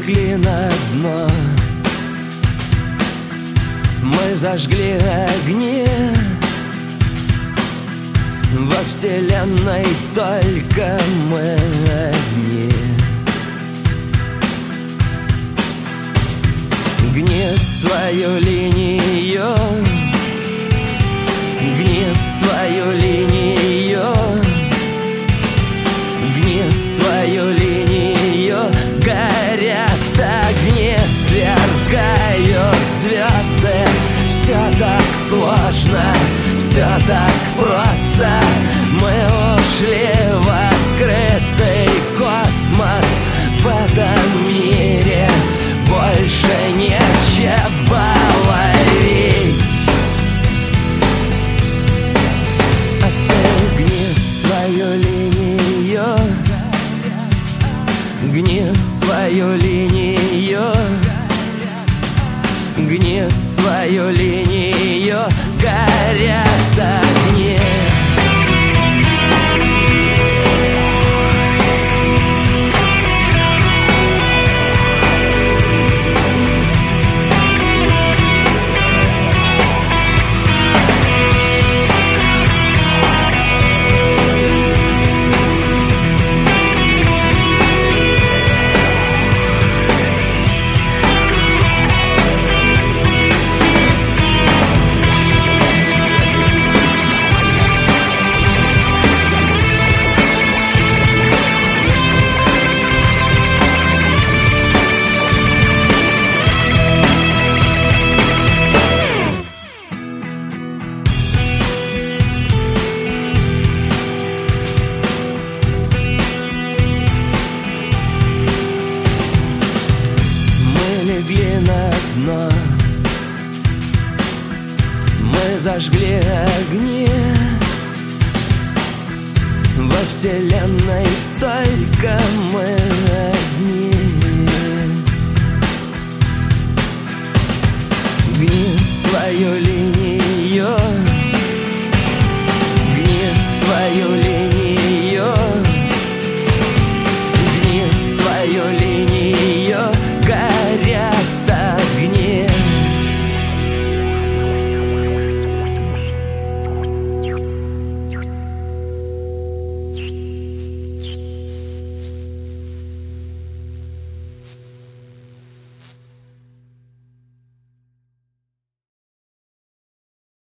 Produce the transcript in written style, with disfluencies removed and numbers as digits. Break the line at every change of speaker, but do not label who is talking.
легли на дно, мы зажгли огни. Во вселенной только мы одни. Гни свою линию, гни свою линию, гни свою линию. Горят огни, сверкают звезды. Все так сложно, все так просто. Мы ушли в открытый космос. В этом мире больше нечего ловить. А ты гни свою линию, гни свою линию, гни свою линию. Горят огни. Легли на дно, мы зажгли огни. Во вселенной только мы одни. Гни свою линию,